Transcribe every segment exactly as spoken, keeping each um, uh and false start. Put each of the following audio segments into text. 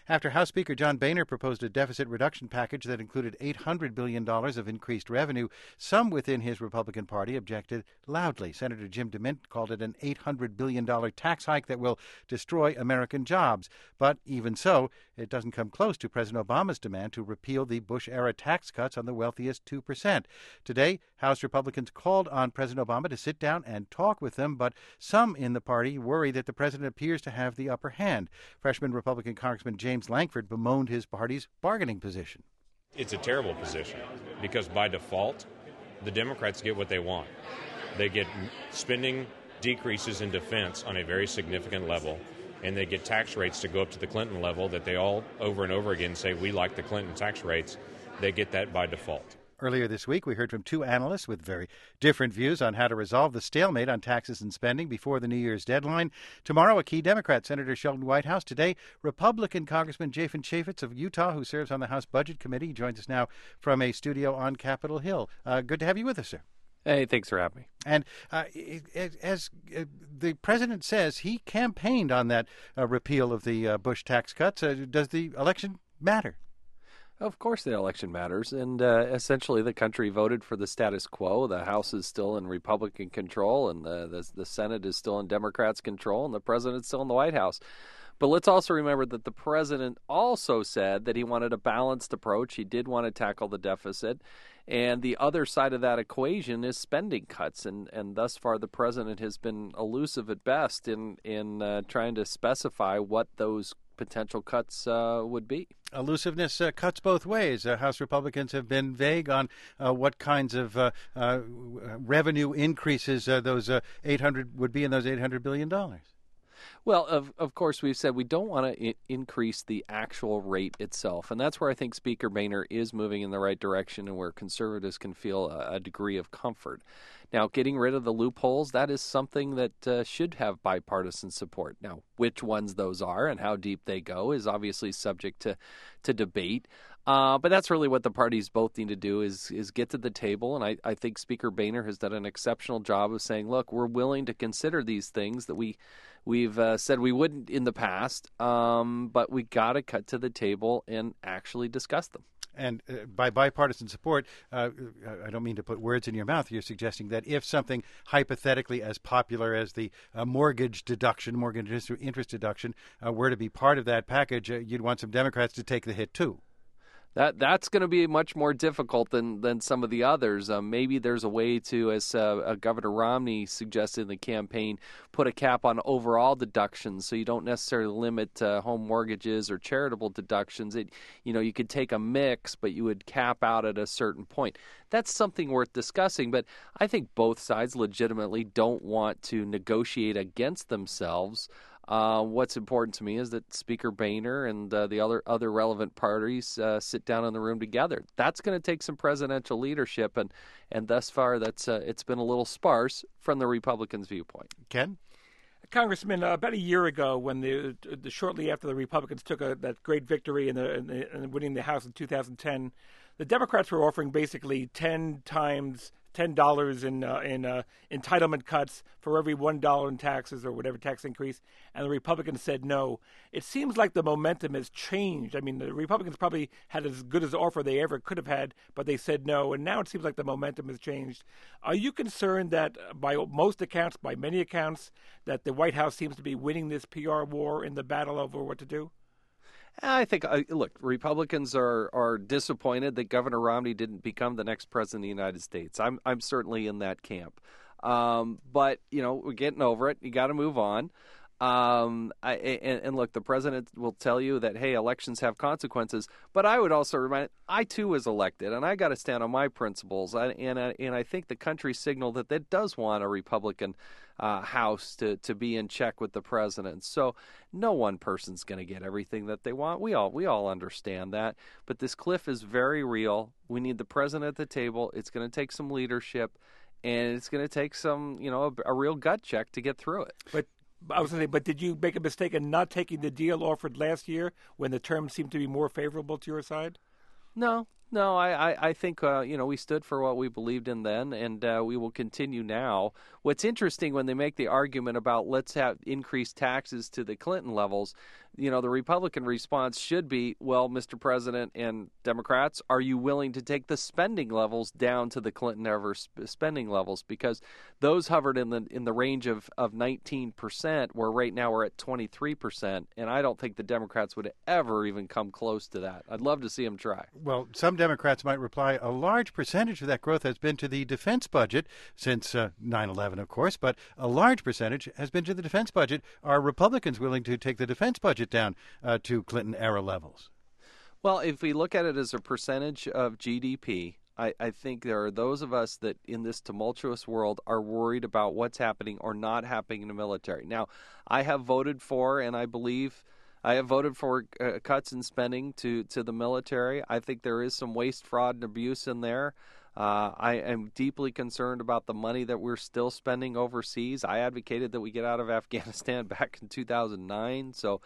after House Speaker John Boehner proposed a deficit reduction package that included eight hundred billion dollars of increased revenue. Some within his Republican Party objected loudly. Senator Jim DeMint called it an eight hundred billion dollars tax hike that will destroy American jobs. But even so, it doesn't come close to President Obama's demand to repeal the Bush-era tax cuts on the wealthiest two percent. Today, House Republicans called on President Obama to sit down and talk with them, but some in the party worry that the president appears to have the upper hand. Freshman Republican Congressman James Lankford bemoaned his party's bargaining position. It's a terrible position because by default, the Democrats get what they want. They get spending decreases in defense on a very significant level, and they get tax rates to go up to the Clinton level that they all over and over again say we like the Clinton tax rates. They get that by default. Earlier this week, we heard from two analysts with very different views on how to resolve the stalemate on taxes and spending before the New Year's deadline. Tomorrow, a key Democrat, Senator Sheldon Whitehouse. Today, Republican Congressman Jafin Chaffetz of Utah, who serves on the House Budget Committee, joins us now from a studio on Capitol Hill. Uh, good to have you with us, sir. Hey, thanks for having me. And uh, as uh, the president says, he campaigned on that uh, repeal of the uh, Bush tax cuts. Uh, does the election matter? Of course the election matters, and uh, essentially the country voted for the status quo. The House is still in Republican control, and the, the, the Senate is still in Democrats' control, and the president's still in the White House. But let's also remember that the president also said that he wanted a balanced approach. He did want to tackle the deficit, and the other side of that equation is spending cuts, and, and thus far the president has been elusive at best in, in uh, trying to specify what those potential cuts uh, would be. Elusiveness uh, cuts both ways. Uh, House Republicans have been vague on uh, what kinds of uh, uh, revenue increases uh, those uh, eight hundred would be in those eight hundred billion dollars. Well, of of course, we've said we don't want to I- increase the actual rate itself. And that's where I think Speaker Boehner is moving in the right direction and where conservatives can feel a, a degree of comfort. Now, getting rid of the loopholes, that is something that uh, should have bipartisan support. Now, which ones those are and how deep they go is obviously subject to, to debate. Uh, but that's really what the parties both need to do is is get to the table. And I, I think Speaker Boehner has done an exceptional job of saying, look, we're willing to consider these things that we, we've uh, said we wouldn't in the past, um, but we got to cut to the table and actually discuss them. And uh, by bipartisan support, uh, I don't mean to put words in your mouth. You're suggesting that if something hypothetically as popular as the uh, mortgage deduction, mortgage interest deduction, uh, were to be part of that package, uh, you'd want some Democrats to take the hit, too. That that's going to be much more difficult than, than some of the others. Um, maybe there's a way to, as uh, uh, Governor Romney suggested in the campaign, put a cap on overall deductions, so you don't necessarily limit uh, home mortgages or charitable deductions. It, you know, you could take a mix, but you would cap out at a certain point. That's something worth discussing. But I think both sides legitimately don't want to negotiate against themselves. Uh, what's important to me is that Speaker Boehner and uh, the other other relevant parties uh, sit down in the room together. That's going to take some presidential leadership, and and thus far, that's uh, it's been a little sparse from the Republicans' viewpoint. Ken? Congressman, uh, about a year ago, when the, the shortly after the Republicans took a, that great victory in, the, in, the, in winning the House in two thousand ten, the Democrats were offering basically ten times. Ten dollars in uh, in uh, entitlement cuts for every one dollar in taxes or whatever tax increase, and the Republicans said no. It seems like the momentum has changed. I mean, the Republicans probably had as good as offer they ever could have had, but they said no, and now it seems like the momentum has changed. Are you concerned that, by most accounts, by many accounts, that the White House seems to be winning this P R war in the battle over what to do? I think, uh, look, Republicans are, are disappointed that Governor Romney didn't become the next president of the United States. I'm I'm certainly in that camp. Um, but, you know, we're getting over it. You got to move on. Um, I, and, and look, the president will tell you that, hey, elections have consequences. But I would also remind, I too was elected, and I got to stand on my principles. I, and, I, and I think the country signaled that it does want a Republican uh, House to, to be in check with the president. So no one person's going to get everything that they want. We all we all understand that. But this cliff is very real. We need the president at the table. It's going to take some leadership, and it's going to take some, you know, a, a real gut check to get through it. But I was going to say, but did you make a mistake in not taking the deal offered last year when the terms seemed to be more favorable to your side? No, no. I, I, I think, uh, you know, we stood for what we believed in then, and uh, we will continue now. What's interesting when they make the argument about let's have increased taxes to the Clinton levels, you know, the Republican response should be, well, Mister President and Democrats, are you willing to take the spending levels down to the Clinton-era spending levels? Because those hovered in the in the range of, of nineteen percent, where right now we're at twenty-three percent, and I don't think the Democrats would ever even come close to that. I'd love to see them try. Well, some Democrats might reply, a large percentage of that growth has been to the defense budget since uh, nine eleven, of course, but a large percentage has been to the defense budget. Are Republicans willing to take the defense budget down uh, to Clinton-era levels? Well, if we look at it as a percentage of G D P, I, I think there are those of us that in this tumultuous world are worried about what's happening or not happening in the military. Now, I have voted for, and I believe I have voted for uh, cuts in spending to, to the military. I think there is some waste, fraud, and abuse in there. Uh, I am deeply concerned about the money that we're still spending overseas. I advocated that we get out of Afghanistan back in two thousand nine. So,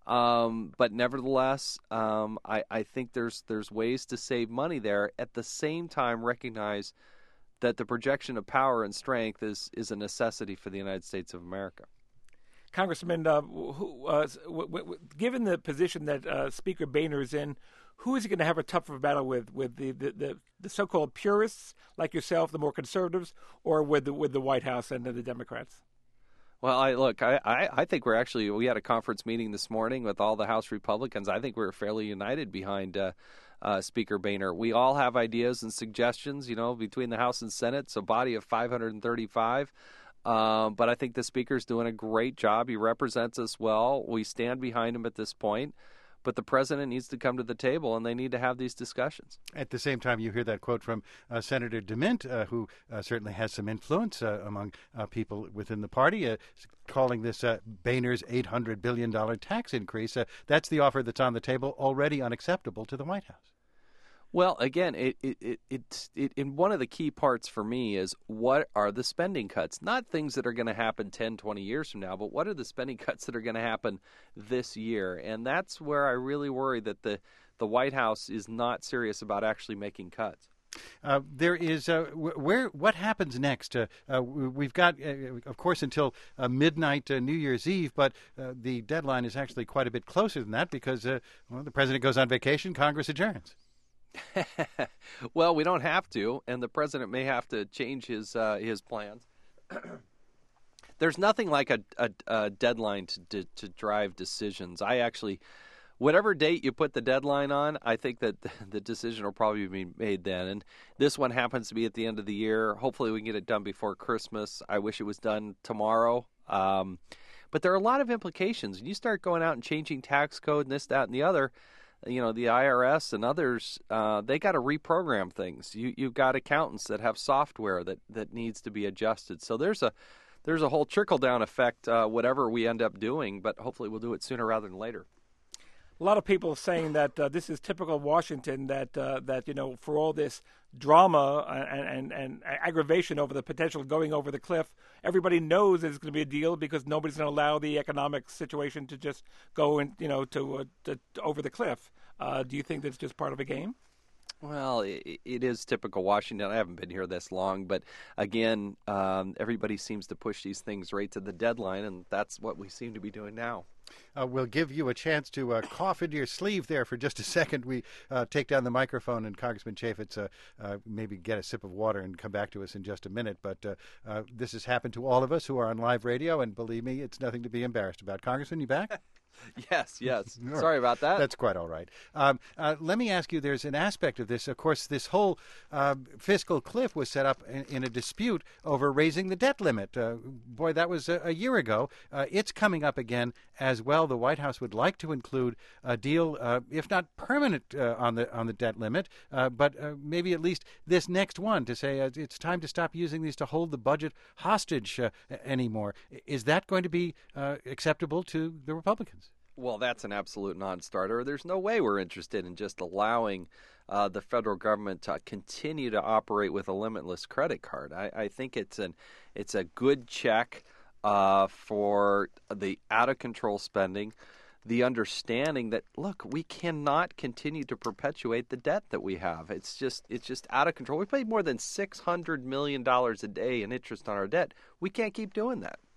um, but nevertheless, um, I, I think there's there's ways to save money there. At the same time, recognize that the projection of power and strength is is a necessity for the United States of America. Congressman, uh, who, uh, w- w- given the position that uh, Speaker Boehner is in, who is he going to have a tougher battle with? With the, the, the, the so-called purists like yourself, the more conservatives, or with the, with the White House and the Democrats? Well, I look, I, I, I think we're actually, we had a conference meeting this morning with all the House Republicans. I think we're fairly united behind uh, uh, Speaker Boehner. We all have ideas and suggestions, you know, between the House and Senate. It's a body of five hundred thirty-five. Um, but I think the Speaker's doing a great job. He represents us well. We stand behind him at this point. But the president needs to come to the table, and they need to have these discussions. At the same time, you hear that quote from uh, Senator DeMint, uh, who uh, certainly has some influence uh, among uh, people within the party, uh, calling this uh, Boehner's eight hundred billion dollars tax increase. Uh, that's the offer that's on the table, already unacceptable to the White House. Well, again, it, it, it, it, it, in one of the key parts for me is what are the spending cuts? Not things that are going to happen ten, twenty years from now, but what are the spending cuts that are going to happen this year? And that's where I really worry that the, the White House is not serious about actually making cuts. Uh, there is uh, where what happens next? Uh, uh, we've got, uh, of course, until uh, midnight uh, New Year's Eve, but uh, the deadline is actually quite a bit closer than that because uh, well, the president goes on vacation, Congress adjourns. Well, we don't have to, and the president may have to change his uh, his plans. There's nothing like a, a, a deadline to, to to drive decisions. I actually, whatever date you put the deadline on, I think that the decision will probably be made then. And this one happens to be at the end of the year. Hopefully, we can get it done before Christmas. I wish it was done tomorrow. Um, but there are a lot of implications. When you start going out and changing tax code and this, that, and the other, you know, the I R S and others, uh, they got to reprogram things. You, you've got accountants that have software that, that needs to be adjusted. So there's a there's a whole trickle-down effect, uh, whatever we end up doing, but hopefully we'll do it sooner rather than later. A lot of people saying that uh, this is typical Washington, that, uh, that you know, for all this drama and, and, and aggravation over the potential going over the cliff, everybody knows it's going to be a deal because nobody's going to allow the economic situation to just go in, you know, to, uh, to, to over the cliff. Uh, do you think that's just part of a game? Well, it, it is typical Washington. I haven't been here this long, but again, um, everybody seems to push these things right to the deadline, and that's what we seem to be doing now. Uh, we'll give you a chance to uh, cough into your sleeve there for just a second. We uh, take down the microphone, and Congressman Chaffetz uh, uh, maybe get a sip of water and come back to us in just a minute. But uh, uh, this has happened to all of us who are on live radio, and believe me, it's nothing to be embarrassed about. Congressman, you back? Yes, yes. Sorry about that. That's quite all right. Um, uh, let me ask you, there's an aspect of this. Of course, this whole uh, fiscal cliff was set up in, in a dispute over raising the debt limit. Uh, boy, that was a, a year ago. Uh, it's coming up again as well. The White House would like to include a deal, uh, if not permanent, uh, on the on the debt limit, uh, but uh, maybe at least this next one to say uh, it's time to stop using these to hold the budget hostage uh, anymore. Is that going to be uh, acceptable to the Republicans? Well, that's an absolute non-starter. There's no way we're interested in just allowing uh, the federal government to continue to operate with a limitless credit card. I, I think it's an it's a good check uh, for the out-of-control spending, the understanding that, look, we cannot continue to perpetuate the debt that we have. It's just it's just out of control. We pay more than six hundred million dollars a day in interest on our debt. We can't keep doing that.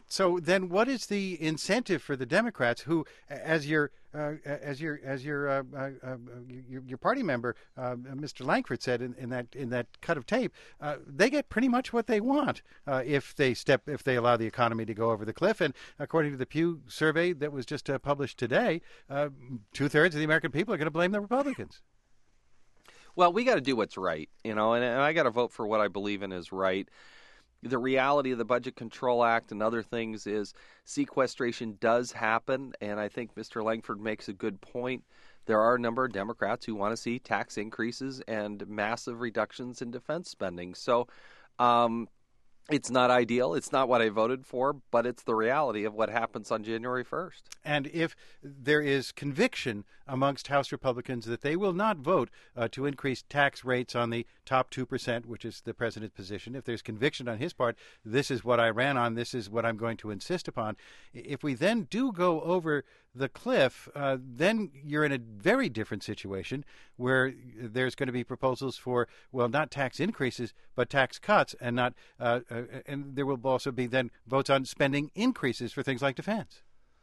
So then, what is the incentive for the Democrats, who, as your uh, as your as your, uh, uh, uh, your your party member, uh, Mister Lankford, said in, in that in that cut of tape, uh, they get pretty much what they want uh, if they step if they allow the economy to go over the cliff. And according to the Pew survey that was just uh, published today, uh, two thirds of the American people are going to blame the Republicans. Well, we got to do what's right, you know, and, and I got to vote for what I believe in is right. The reality of the Budget Control Act and other things is sequestration does happen, and I think Mister Lankford makes a good point. There are a number of Democrats who want to see tax increases and massive reductions in defense spending. So um, it's not ideal. It's not what I voted for, but it's the reality of what happens on January first. And if there is conviction amongst House Republicans that they will not vote uh, to increase tax rates on the top two percent, which is the president's position, if there's conviction on his part, this is what I ran on, this is what I'm going to insist upon. If we then do go over the cliff, uh, then you're in a very different situation where there's going to be proposals for, well, not tax increases, but tax cuts, and not, uh, uh, and there will also be then votes on spending increases for things like defense.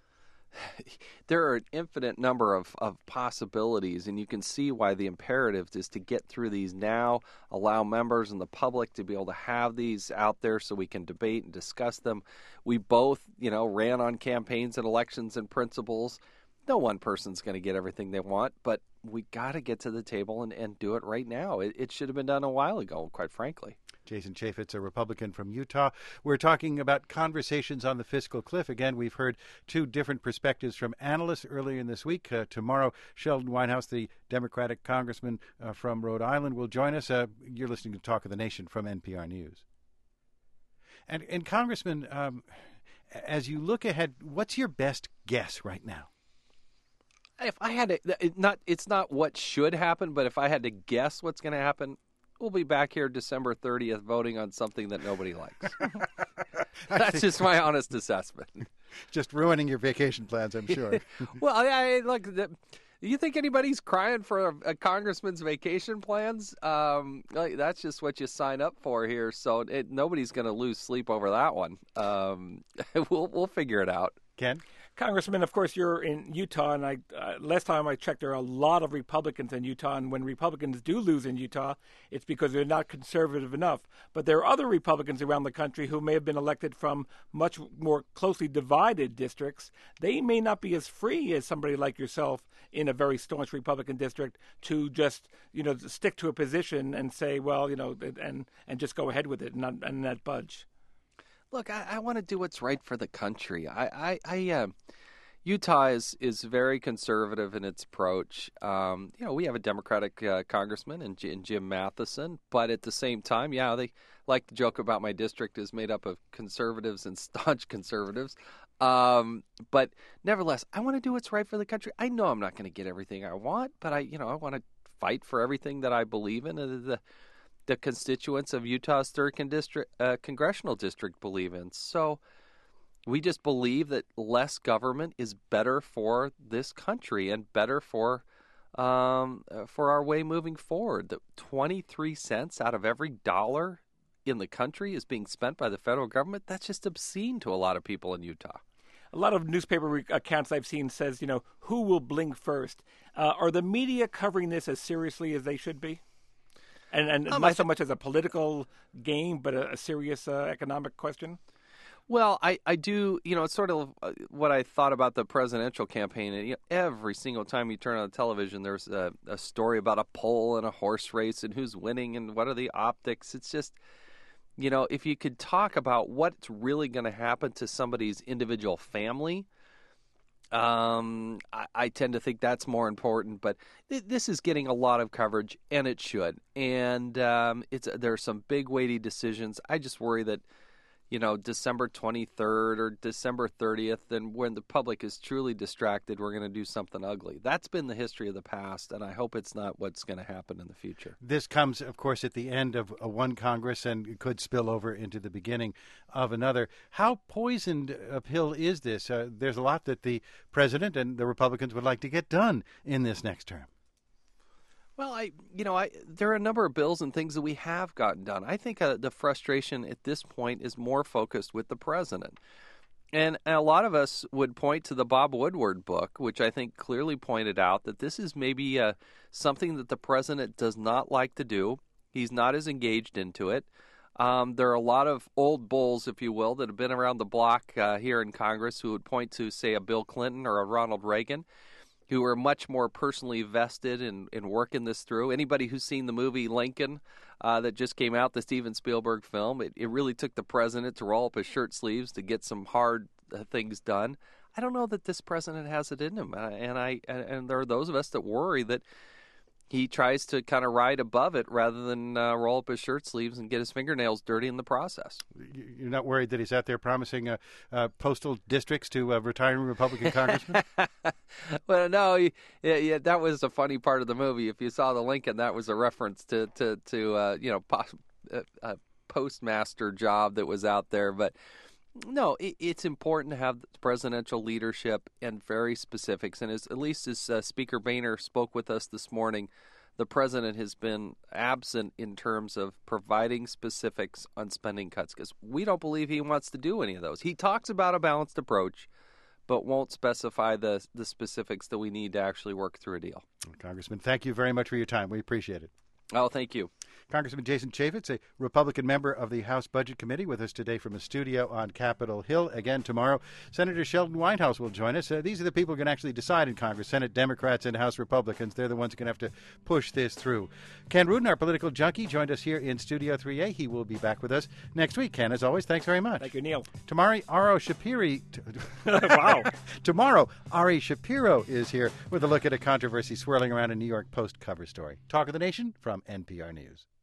There are an infinite number of, of possibilities, and you can see why the imperative is to get through these now, allow members and the public to be able to have these out there so we can debate and discuss them. We both, you know, ran on campaigns and elections and principles. No one person's going to get everything they want, but we got to get to the table and, and do it right now. It, it should have been done a while ago, quite frankly. Jason Chaffetz, a Republican from Utah. We're talking about conversations on the fiscal cliff. Again, we've heard two different perspectives from analysts earlier in this week. Uh, tomorrow, Sheldon Whitehouse, the Democratic congressman uh, from Rhode Island, will join us. Uh, you're listening to Talk of the Nation from N P R News. And, and Congressman, um, as you look ahead, what's your best guess right now? If I had to, it not, it's not what should happen, but if I had to guess what's going to happen, we'll be back here December thirtieth voting on something that nobody likes. That's just my honest assessment. Just ruining your vacation plans, I'm sure. Well, I, I look, the, you think anybody's crying for a, a congressman's vacation plans? Um, like, that's just what you sign up for here. So it, nobody's going to lose sleep over that one. Um, we'll we'll figure it out. Ken? Congressman, of course, you're in Utah, and I uh, last time I checked, there are a lot of Republicans in Utah, and when Republicans do lose in Utah, it's because they're not conservative enough. But there are other Republicans around the country who may have been elected from much more closely divided districts. They may not be as free as somebody like yourself in a very staunch Republican district to just, you know, stick to a position and say, well, you know, and and just go ahead with it and not, and not budge. Look, I, I want to do what's right for the country. I, I, I uh, Utah is, is very conservative in its approach. Um, you know, we have a Democratic uh, congressman in, in Jim Matheson, but at the same time, yeah, they like to joke about my district is made up of conservatives and staunch conservatives. Um, but nevertheless, I want to do what's right for the country. I know I'm not going to get everything I want, but I, you know, I want to fight for everything that I believe in. And the the constituents of Utah's third con- district, uh, congressional district believe in. So we just believe that less government is better for this country and better for um, uh, for our way moving forward. That twenty-three cents out of every dollar in the country is being spent by the federal government. That's just obscene to a lot of people in Utah. A lot of newspaper re- accounts I've seen says, you know, who will blink first? Uh, are the media covering this as seriously as they should be? And, and um, not so much as a political game, but a, a serious uh, economic question? Well, I, I do, you know, it's sort of what I thought about the presidential campaign. You know, every single time you turn on the television, there's a, a story about a poll and a horse race and who's winning and what are the optics. It's just, you know, if you could talk about what's really going to happen to somebody's individual family, Um, I, I tend to think that's more important, but th- this is getting a lot of coverage, and it should. And um, it's there are some big, weighty decisions. I just worry that, you know, December twenty-third or December thirtieth, and when the public is truly distracted, we're going to do something ugly. That's been the history of the past, and I hope it's not what's going to happen in the future. This comes, of course, at the end of a one Congress, and it could spill over into the beginning of another. How poisoned a pill is this? Uh, there's a lot that the president and the Republicans would like to get done in this next term. Well, I, you know, I there are a number of bills and things that we have gotten done. I think uh, the frustration at this point is more focused with the president. And a lot of us would point to the Bob Woodward book, which I think clearly pointed out that this is maybe uh, something that the president does not like to do. He's not as engaged into it. Um, there are a lot of old bulls, if you will, that have been around the block uh, here in Congress who would point to, say, a Bill Clinton or a Ronald Reagan, who are much more personally vested in, in working this through. Anybody who's seen the movie Lincoln uh, that just came out, the Steven Spielberg film, it, it really took the president to roll up his shirt sleeves to get some hard uh, things done. I don't know that this president has it in him, uh, and I and, and there are those of us that worry that he tries to kind of ride above it rather than uh, roll up his shirt sleeves and get his fingernails dirty in the process. You're not worried that he's out there promising uh, uh, postal districts to uh, retiring Republican congressmen? Well, no, yeah, yeah, that was a funny part of the movie. If you saw the Lincoln, that was a reference to to, to uh, you know pos- a, a postmaster job that was out there. But no, it, it's important to have presidential leadership and very specifics. And as at least as uh, Speaker Boehner spoke with us this morning, the president has been absent in terms of providing specifics on spending cuts because we don't believe he wants to do any of those. He talks about a balanced approach, but won't specify the the specifics that we need to actually work through a deal. Congressman, thank you very much for your time. We appreciate it. Oh, thank you. Congressman Jason Chaffetz, a Republican member of the House Budget Committee, with us today from a studio on Capitol Hill. Again, tomorrow, Senator Sheldon Whitehouse will join us. Uh, these are the people who can actually decide in Congress, Senate Democrats and House Republicans. They're the ones who can have to push this through. Ken Rudin, our political junkie, joined us here in Studio three A. He will be back with us next week. Ken, as always, thanks very much. Thank you, Neil. Tomorrow, Ari Shapiro. Wow. Tomorrow, Ari Shapiro is here with a look at a controversy swirling around a New York Post cover story. Talk of the Nation from N P R News.